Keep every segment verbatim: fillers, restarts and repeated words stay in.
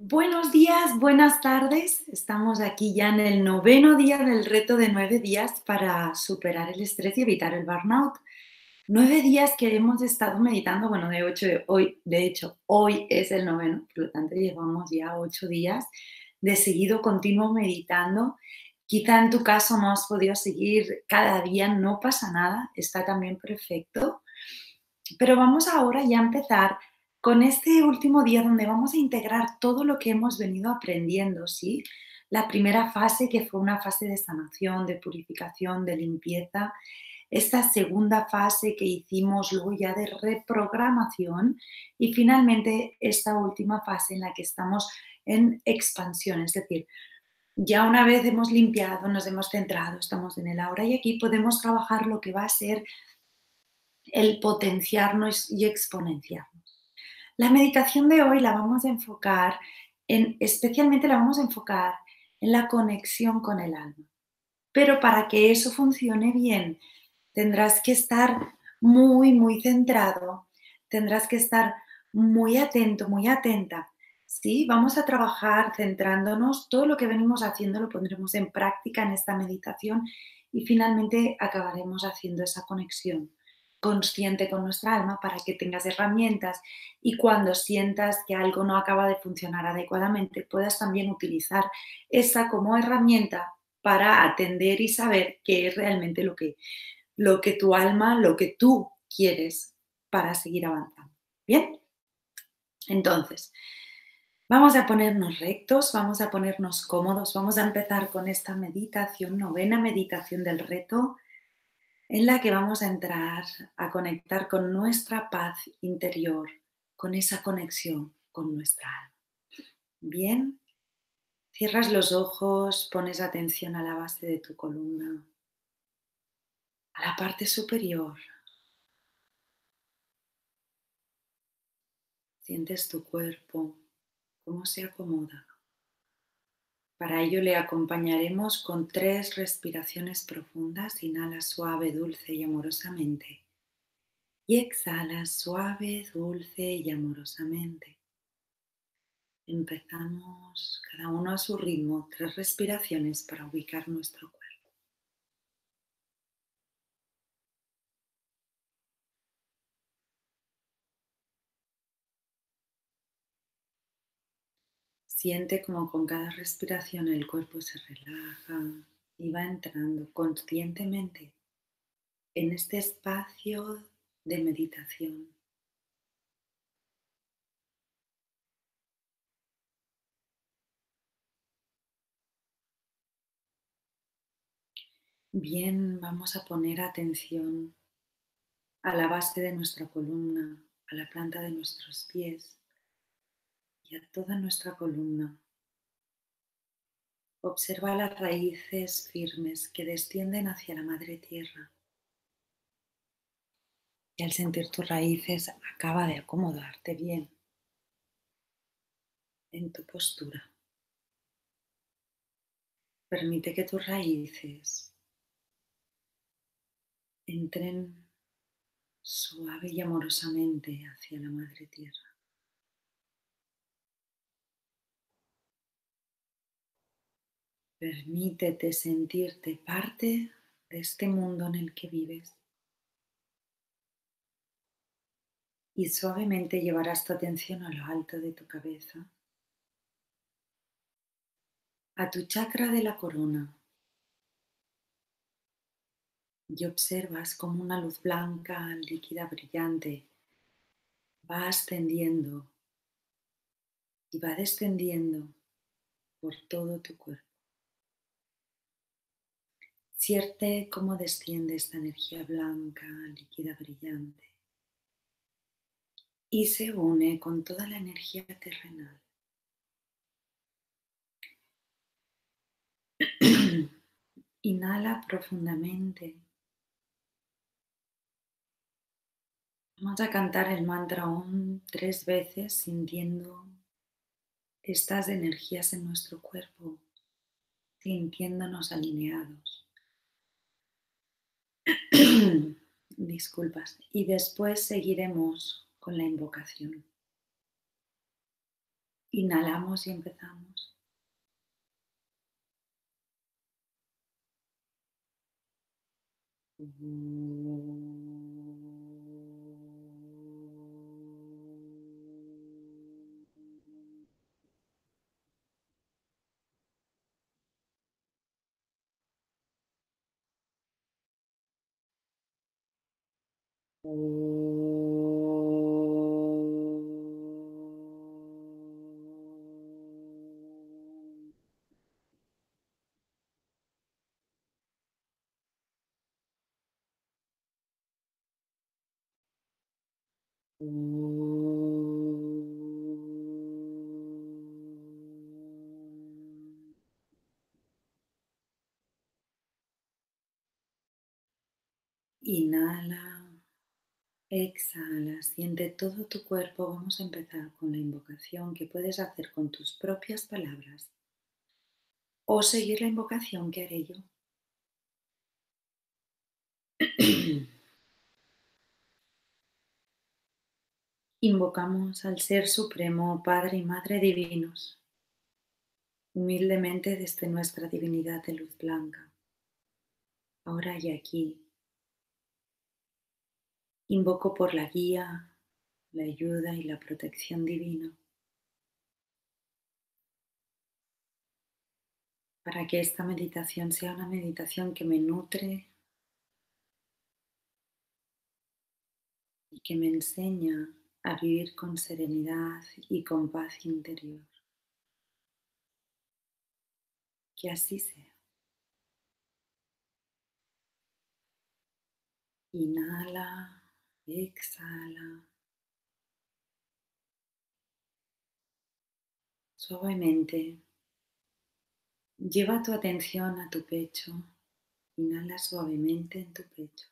Buenos días, buenas tardes. Estamos aquí ya en el noveno día del reto de nueve días para superar el estrés y evitar el burnout. Nueve días que hemos estado meditando, bueno, de ocho, de hoy, de hecho, hoy es el noveno, por lo tanto llevamos ya ocho días de seguido continuo meditando. Quizá en tu caso no has podido seguir cada día, no pasa nada, está también perfecto. Pero vamos ahora ya a empezar con este último día donde vamos a integrar todo lo que hemos venido aprendiendo, ¿sí? La primera fase que fue una fase de sanación, de purificación, de limpieza. Esta segunda fase que hicimos luego ya de reprogramación y finalmente esta última fase en la que estamos en expansión, es decir, ya una vez hemos limpiado, nos hemos centrado, estamos en el ahora y aquí, podemos trabajar lo que va a ser el potenciarnos y exponenciarnos. La meditación de hoy la vamos a enfocar en, especialmente la vamos a enfocar en la conexión con el alma. Pero para que eso funcione bien, tendrás que estar muy, muy centrado, tendrás que estar muy atento, muy atenta. Sí, vamos a trabajar centrándonos, todo lo que venimos haciendo lo pondremos en práctica en esta meditación y finalmente acabaremos haciendo esa conexión consciente con nuestra alma para que tengas herramientas y cuando sientas que algo no acaba de funcionar adecuadamente puedas también utilizar esa como herramienta para atender y saber qué es realmente lo que, lo que tu alma, lo que tú quieres para seguir avanzando. ¿Bien? Entonces, vamos a ponernos rectos, vamos a ponernos cómodos, vamos a empezar con esta meditación, novena meditación del reto, en la que vamos a entrar a conectar con nuestra paz interior, con esa conexión con nuestra alma. Bien, cierras los ojos, pones atención a la base de tu columna, a la parte superior. Sientes tu cuerpo, cómo se acomoda. Para ello le acompañaremos con tres respiraciones profundas. Inhala suave, dulce y amorosamente. Y exhala suave, dulce y amorosamente. Empezamos cada uno a su ritmo, tres respiraciones para ubicar nuestro cuerpo. Siente como con cada respiración el cuerpo se relaja y va entrando conscientemente en este espacio de meditación. Bien, vamos a poner atención a la base de nuestra columna, a la planta de nuestros pies y a toda nuestra columna. Observa las raíces firmes que descienden hacia la madre tierra. Y al sentir tus raíces, acaba de acomodarte bien en tu postura. Permite que tus raíces entren suave y amorosamente hacia la madre tierra. Permítete sentirte parte de este mundo en el que vives y suavemente llevarás tu atención a lo alto de tu cabeza, a tu chakra de la corona, y observas como una luz blanca, líquida, brillante va ascendiendo y va descendiendo por todo tu cuerpo. Siente cómo desciende esta energía blanca, líquida, brillante y se une con toda la energía terrenal. Inhala profundamente. Vamos a cantar el mantra Om tres veces sintiendo estas energías en nuestro cuerpo, sintiéndonos alineados. Disculpas. Y después seguiremos con la invocación. Inhalamos y empezamos. Inhala, exhala, siente todo tu cuerpo. Vamos a empezar con la invocación que puedes hacer con tus propias palabras o seguir la invocación que haré yo. Invocamos al Ser Supremo, Padre y Madre Divinos, humildemente desde nuestra divinidad de luz blanca, ahora y aquí. Invoco por la guía, la ayuda y la protección divina, para que esta meditación sea una meditación que me nutre y que me enseña a vivir con serenidad y con paz interior. Que así sea. Inhala, exhala. Suavemente lleva tu atención a tu pecho. Inhala suavemente en tu pecho.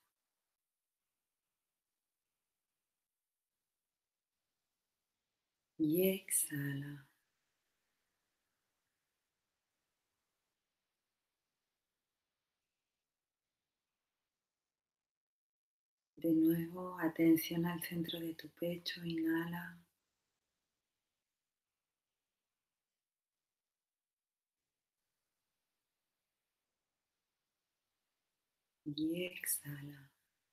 Y exhala. De nuevo, atención al centro de tu pecho. Inhala. Y exhala.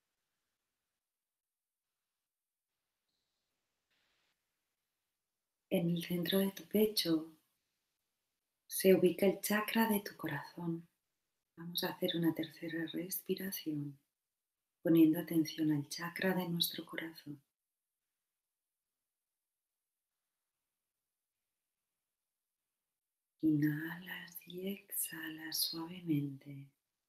En el centro de tu pecho se ubica el chakra de tu corazón. Vamos a hacer una tercera respiración, poniendo atención al chakra de nuestro corazón. Inhalas y exhalas suavemente.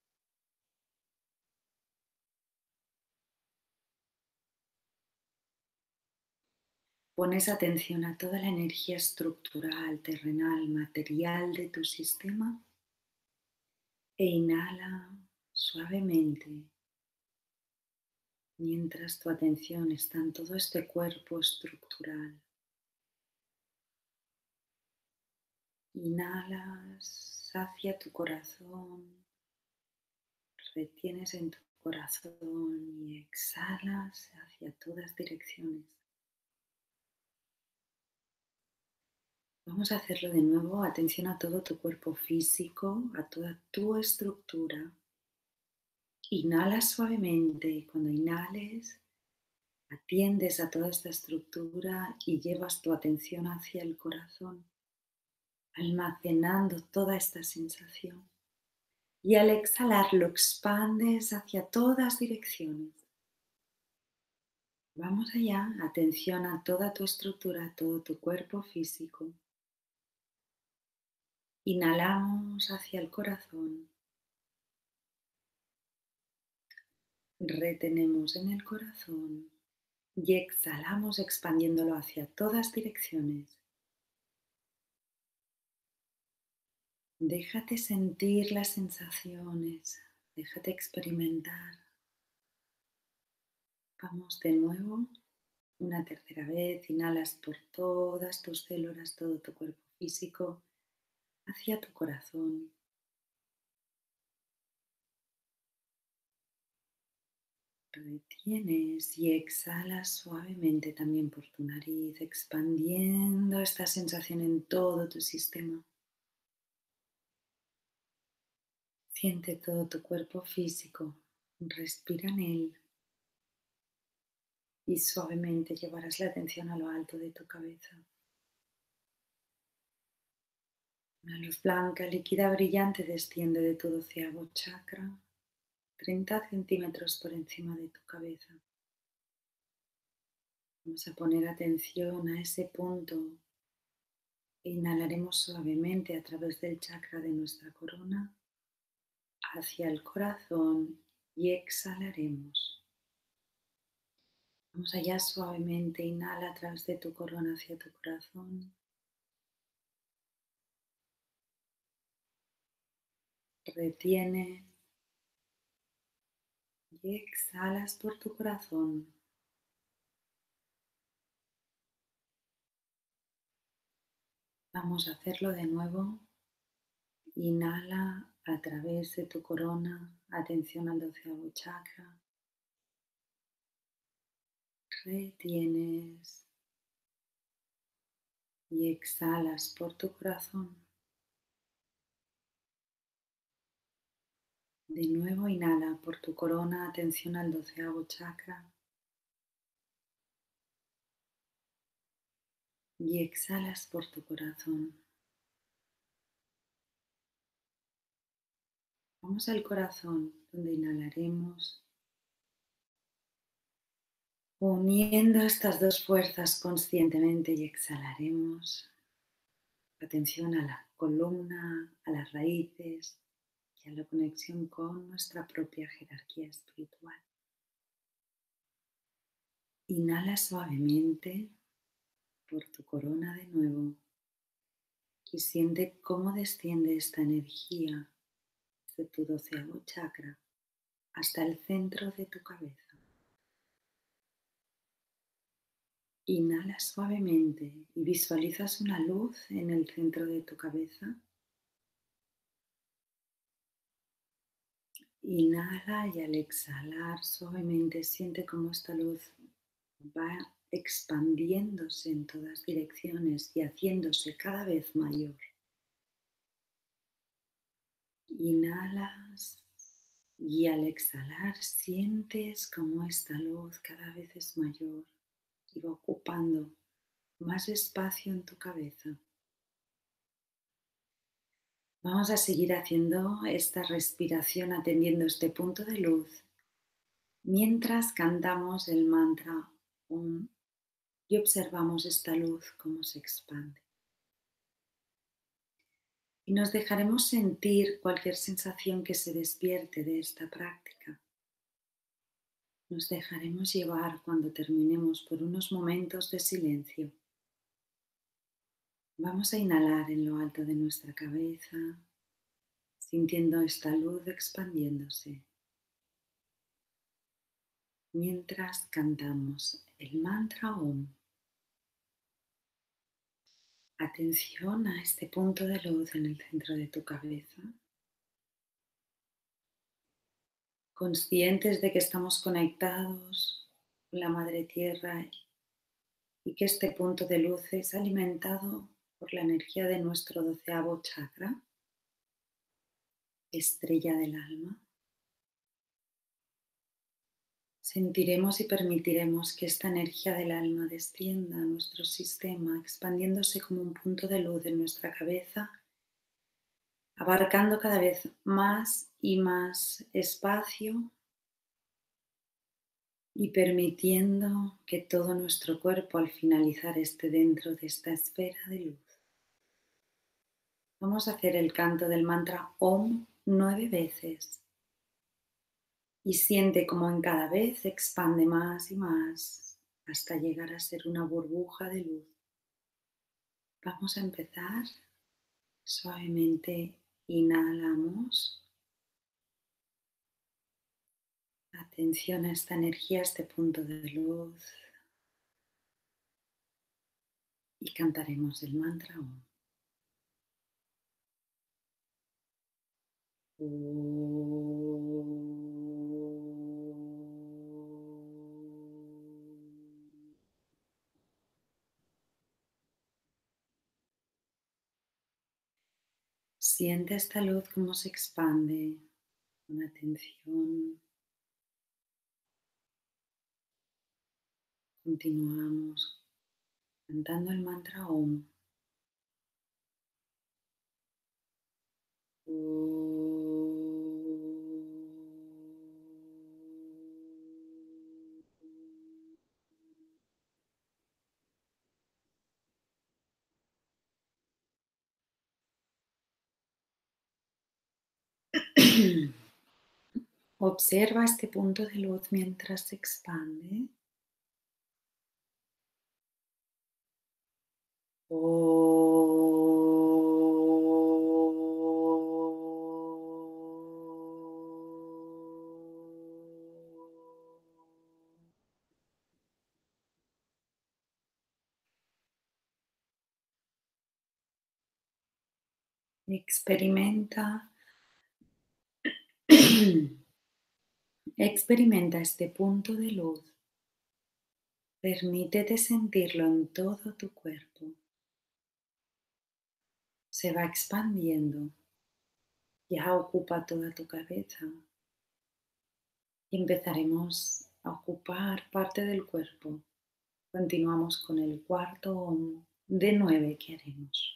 Pones atención a toda la energía estructural, terrenal, material de tu sistema e inhala suavemente mientras tu atención está en todo este cuerpo estructural. Inhalas hacia tu corazón, retienes en tu corazón y exhalas hacia todas direcciones. Vamos a hacerlo de nuevo. Atención a todo tu cuerpo físico, a toda tu estructura. Inhala suavemente y cuando inhales, atiendes a toda esta estructura y llevas tu atención hacia el corazón, almacenando toda esta sensación. Y al exhalar lo expandes hacia todas direcciones. Vamos allá, atención a toda tu estructura, a todo tu cuerpo físico. Inhalamos hacia el corazón. Retenemos en el corazón y exhalamos expandiéndolo hacia todas direcciones. Déjate sentir las sensaciones, déjate experimentar. Vamos de nuevo, una tercera vez, inhalas por todas tus células, todo tu cuerpo físico, hacia tu corazón. Retienes y exhalas suavemente también por tu nariz, expandiendo esta sensación en todo tu sistema. Siente todo tu cuerpo físico, respira en él y suavemente llevarás la atención a lo alto de tu cabeza. Una luz blanca, líquida, brillante desciende de tu doceavo chakra, treinta centímetros por encima de tu cabeza. Vamos a poner atención a ese punto e inhalaremos suavemente a través del chakra de nuestra corona hacia el corazón y exhalaremos. Vamos allá suavemente, inhala a través de tu corona hacia tu corazón. Retiene y exhalas por tu corazón. Vamos a hacerlo de nuevo. Inhala a través de tu corona, atención al doceavo chakra. Retienes y exhalas por tu corazón. De nuevo inhala por tu corona, atención al doceavo chakra. Y exhalas por tu corazón. Vamos al corazón, donde inhalaremos, uniendo estas dos fuerzas conscientemente y exhalaremos. Atención a la columna, a las raíces y a la conexión con nuestra propia jerarquía espiritual. Inhala suavemente por tu corona de nuevo y siente cómo desciende esta energía desde tu doceavo chakra hasta el centro de tu cabeza. Inhala suavemente y visualizas una luz en el centro de tu cabeza. Inhala y al exhalar suavemente siente cómo esta luz va expandiéndose en todas direcciones y haciéndose cada vez mayor. Inhalas y al exhalar sientes cómo esta luz cada vez es mayor y va ocupando más espacio en tu cabeza. Vamos a seguir haciendo esta respiración atendiendo este punto de luz mientras cantamos el mantra Om y observamos esta luz cómo se expande. Y nos dejaremos sentir cualquier sensación que se despierte de esta práctica. Nos dejaremos llevar cuando terminemos por unos momentos de silencio. Vamos a inhalar en lo alto de nuestra cabeza, sintiendo esta luz expandiéndose, mientras cantamos el mantra Om. Atención a este punto de luz en el centro de tu cabeza. Conscientes de que estamos conectados con la Madre Tierra y que este punto de luz es alimentado por la energía de nuestro doceavo chakra, estrella del alma. Sentiremos y permitiremos que esta energía del alma descienda a nuestro sistema, expandiéndose como un punto de luz en nuestra cabeza, abarcando cada vez más y más espacio y permitiendo que todo nuestro cuerpo al finalizar esté dentro de esta esfera de luz. Vamos a hacer el canto del mantra Om nueve veces. Y siente como en cada vez se expande más y más hasta llegar a ser una burbuja de luz. Vamos a empezar. Suavemente inhalamos. Atención a esta energía, a este punto de luz. Y cantaremos el mantra Om. Om. Siente esta luz cómo se expande con atención. Continuamos cantando el mantra Om. Observa este punto de luz mientras se expande. Experimenta, experimenta este punto de luz. Permítete sentirlo en todo tu cuerpo. Se va expandiendo. Ya ocupa toda tu cabeza. Y empezaremos a ocupar parte del cuerpo. Continuamos con el cuarto Om de nueve que haremos.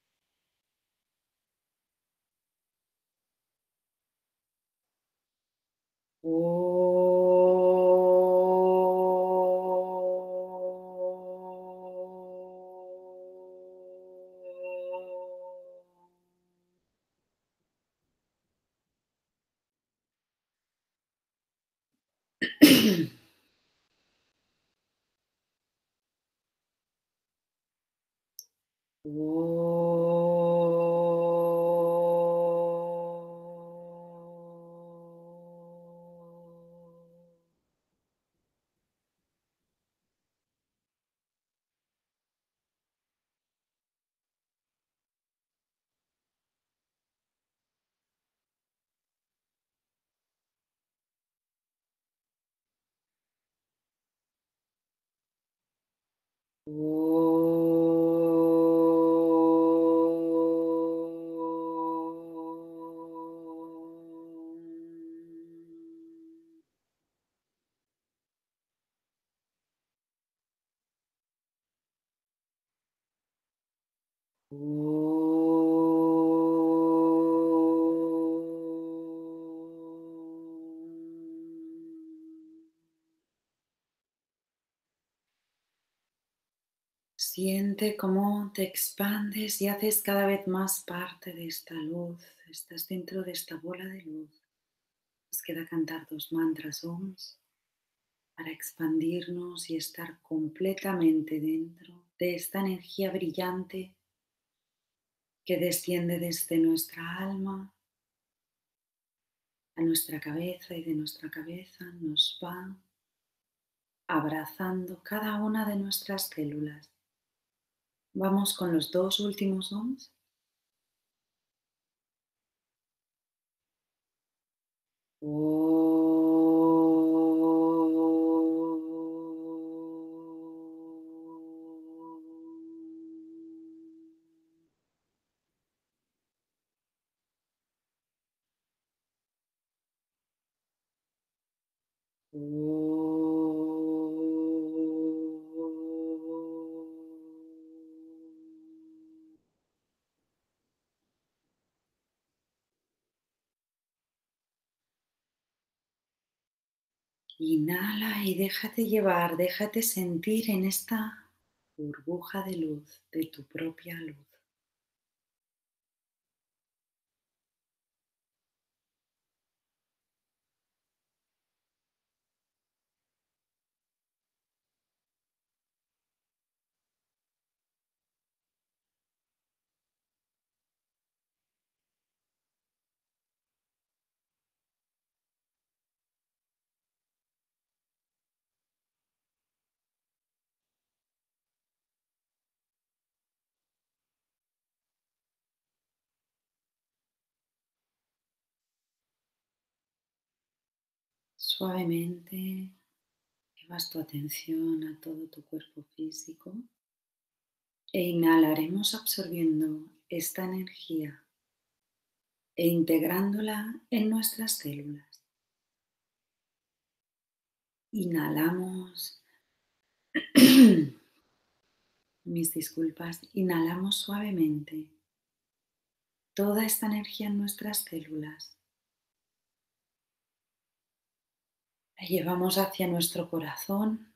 Siente cómo te expandes y haces cada vez más parte de esta luz. Estás dentro de esta bola de luz. Nos queda cantar dos mantras Oms para expandirnos y estar completamente dentro de esta energía brillante que desciende desde nuestra alma a nuestra cabeza y de nuestra cabeza nos va abrazando cada una de nuestras células. Vamos con los dos últimos Oms. Inhala y déjate llevar, déjate sentir en esta burbuja de luz, de tu propia luz. Suavemente llevas tu atención a todo tu cuerpo físico e inhalaremos absorbiendo esta energía e integrándola en nuestras células. Inhalamos, mis disculpas, inhalamos suavemente toda esta energía en nuestras células. La llevamos hacia nuestro corazón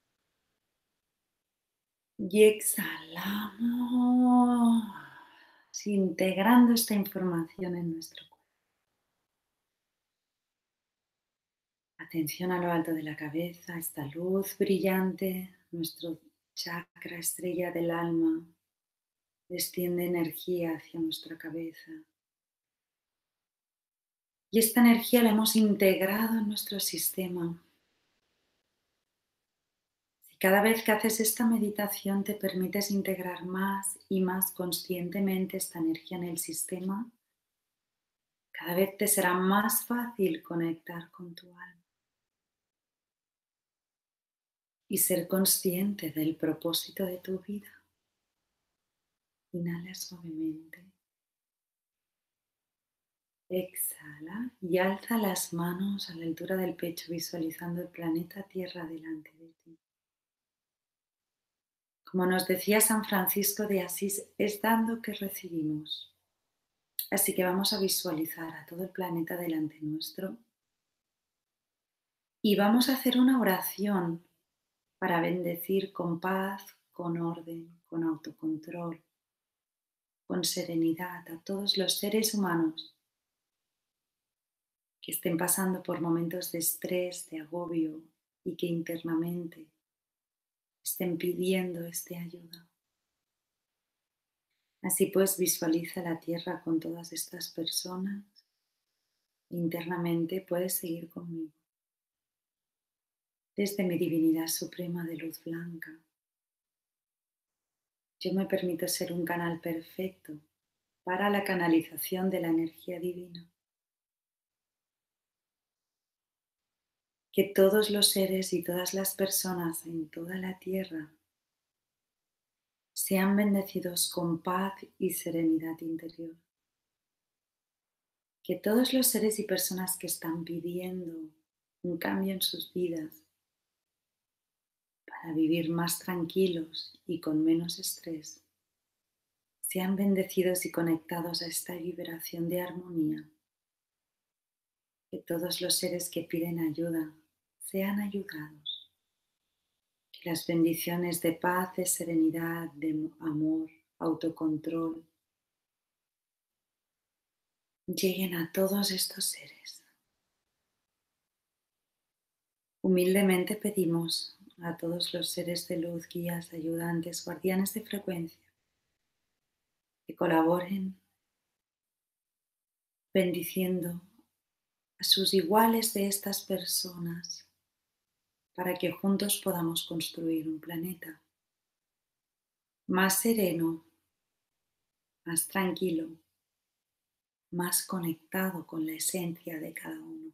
y exhalamos, integrando esta información en nuestro cuerpo. Atención a lo alto de la cabeza, esta luz brillante, nuestro chakra estrella del alma, desciende energía hacia nuestra cabeza. Y esta energía la hemos integrado en nuestro sistema. Si cada vez que haces esta meditación te permites integrar más y más conscientemente esta energía en el sistema, cada vez te será más fácil conectar con tu alma y ser consciente del propósito de tu vida. Inhala suavemente. Exhala y alza las manos a la altura del pecho visualizando el planeta Tierra delante de ti. Como nos decía San Francisco de Asís, es dando que recibimos. Así que vamos a visualizar a todo el planeta delante nuestro y vamos a hacer una oración para bendecir con paz, con orden, con autocontrol, con serenidad a todos los seres humanos que estén pasando por momentos de estrés, de agobio y que internamente estén pidiendo esta ayuda. Así pues, visualiza la tierra con todas estas personas e internamente puedes seguir conmigo. Desde mi divinidad suprema de luz blanca, yo me permito ser un canal perfecto para la canalización de la energía divina. Que todos los seres y todas las personas en toda la tierra sean bendecidos con paz y serenidad interior. Que todos los seres y personas que están pidiendo un cambio en sus vidas para vivir más tranquilos y con menos estrés, sean bendecidos y conectados a esta vibración de armonía. Que todos los seres que piden ayuda sean ayudados. Que las bendiciones de paz, de serenidad, de amor, autocontrol, lleguen a todos estos seres. Humildemente pedimos a todos los seres de luz, guías, ayudantes, guardianes de frecuencia, que colaboren bendiciendo a sus iguales de estas personas para que juntos podamos construir un planeta más sereno, más tranquilo, más conectado con la esencia de cada uno.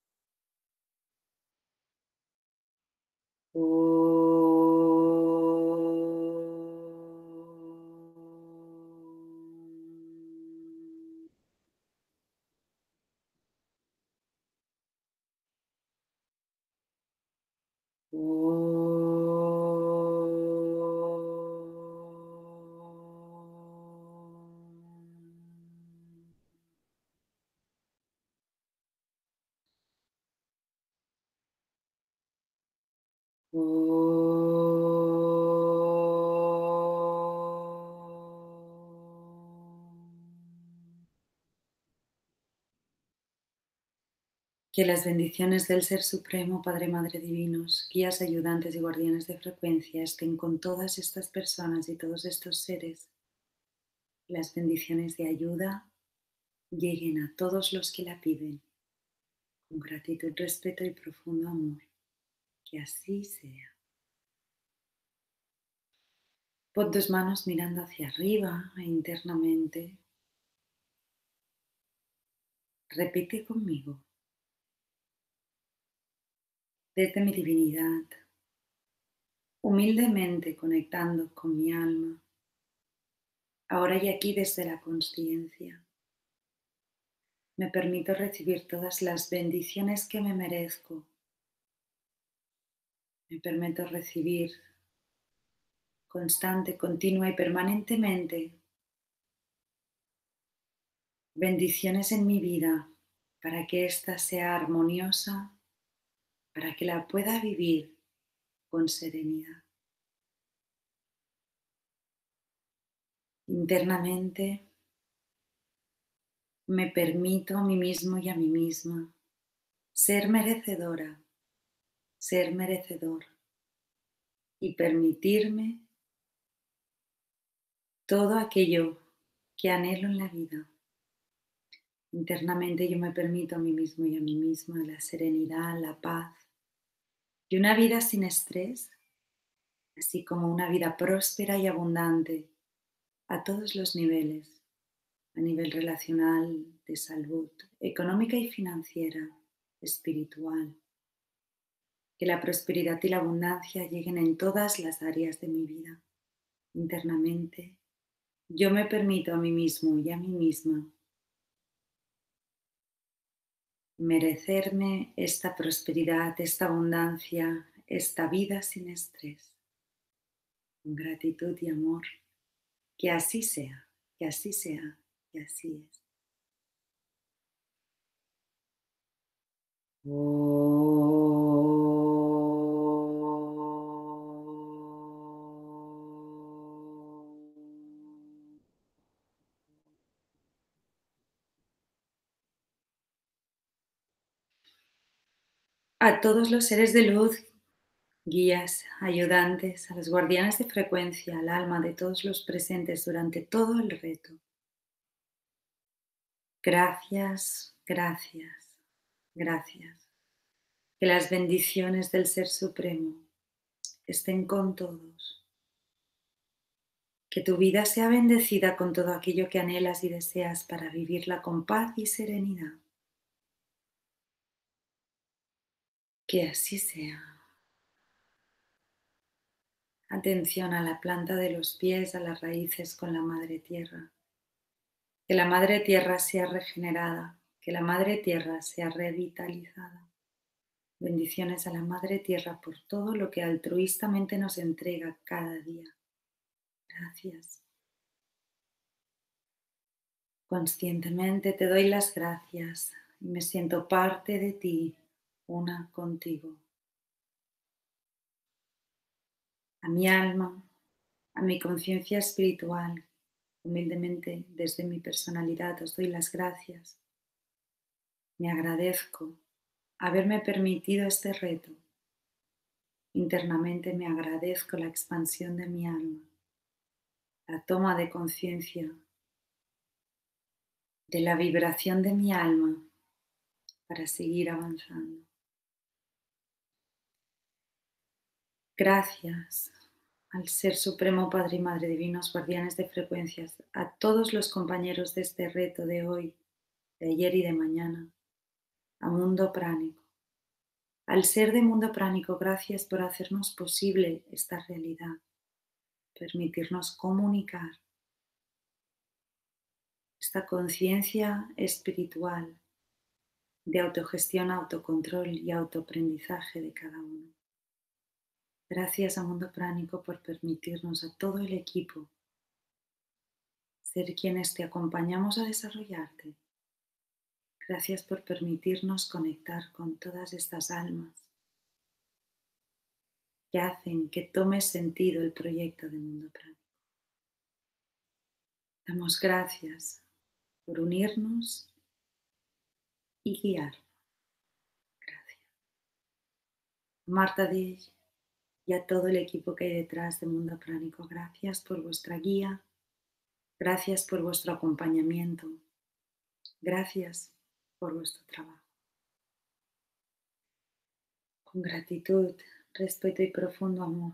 Que las bendiciones del Ser Supremo, Padre, Madre Divinos, guías, ayudantes y guardianes de frecuencia estén con todas estas personas y todos estos seres. Las bendiciones de ayuda lleguen a todos los que la piden, con gratitud, respeto y profundo amor. Que así sea. Pon tus manos mirando hacia arriba e internamente. Repite conmigo. Desde mi divinidad, humildemente conectando con mi alma, ahora y aquí desde la consciencia, Me permito recibir todas las bendiciones que me merezco. Me permito recibir constante, continua y permanentemente bendiciones en mi vida para que ésta sea armoniosa, para que la pueda vivir con serenidad. Internamente me permito a mí mismo y a mí misma ser merecedora, ser merecedor y permitirme todo aquello que anhelo en la vida. Internamente yo me permito a mí mismo y a mí misma la serenidad, la paz y una vida sin estrés, así como una vida próspera y abundante a todos los niveles, a nivel relacional, de salud, económica y financiera, espiritual. Que la prosperidad y la abundancia lleguen en todas las áreas de mi vida. Internamente, yo me permito a mí mismo y a mí misma merecerme esta prosperidad, esta abundancia, esta vida sin estrés, con gratitud y amor. Que así sea, que así sea, que así es. A todos los seres de luz, guías, ayudantes, a los guardianes de frecuencia, al alma de todos los presentes durante todo el reto. Gracias, gracias, gracias. Que las bendiciones del Ser Supremo estén con todos. Que tu vida sea bendecida con todo aquello que anhelas y deseas para vivirla con paz y serenidad. Que así sea. Atención a la planta de los pies, a las raíces con la Madre Tierra. Que la Madre Tierra sea regenerada, que la Madre Tierra sea revitalizada. Bendiciones a la Madre Tierra por todo lo que altruistamente nos entrega cada día. Gracias. Conscientemente te doy las gracias y me siento parte de ti, una contigo. A mi alma, a mi conciencia espiritual, humildemente desde mi personalidad os doy las gracias. Me agradezco haberme permitido este reto. Internamente me agradezco la expansión de mi alma, la toma de conciencia de la vibración de mi alma para seguir avanzando. Gracias al Ser Supremo Padre y Madre Divinos Guardianes de Frecuencias, a todos los compañeros de este reto de hoy, de ayer y de mañana, a Mundo Pránico. Al Ser de Mundo Pránico, gracias por hacernos posible esta realidad, permitirnos comunicar esta conciencia espiritual de autogestión, autocontrol y autoaprendizaje de cada uno. Gracias a Mundo Pránico por permitirnos a todo el equipo ser quienes te acompañamos a desarrollarte. Gracias por permitirnos conectar con todas estas almas que hacen que tome sentido el proyecto de Mundo Pránico. Damos gracias por unirnos y guiar. Gracias. Marta Dish y a todo el equipo que hay detrás de Mundo Pránico, gracias por vuestra guía, gracias por vuestro acompañamiento, gracias por vuestro trabajo. Con gratitud, respeto y profundo amor.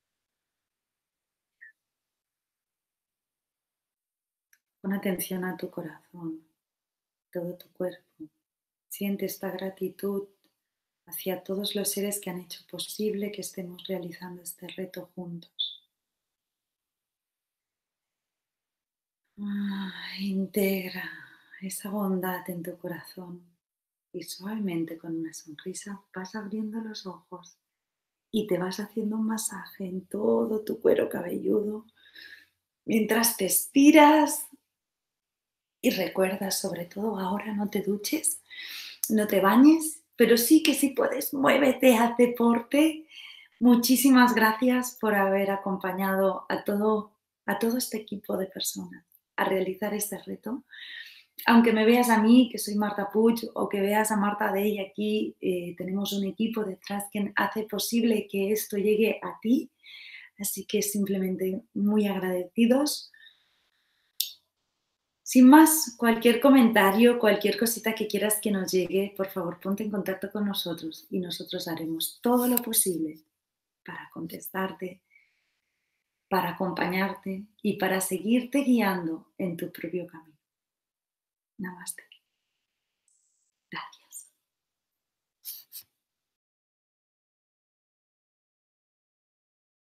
Pon atención a tu corazón, todo tu cuerpo. Siente esta gratitud hacia todos los seres que han hecho posible que estemos realizando este reto juntos. Ah, integra, esa bondad en tu corazón y suavemente con una sonrisa vas abriendo los ojos y te vas haciendo un masaje en todo tu cuero cabelludo mientras te estiras y recuerda, sobre todo ahora, no te duches, no te bañes, pero sí que si puedes, muévete, haz deporte. Muchísimas gracias por haber acompañado a todo, a todo este equipo de personas a realizar este reto. Aunque me veas a mí, que soy Marta Puig, o que veas a Marta Dey aquí, eh, tenemos un equipo detrás que hace posible que esto llegue a ti. Así que simplemente muy agradecidos. Sin más, cualquier comentario, cualquier cosita que quieras que nos llegue, por favor ponte en contacto con nosotros y nosotros haremos todo lo posible para contestarte, para acompañarte y para seguirte guiando en tu propio camino. Namaste.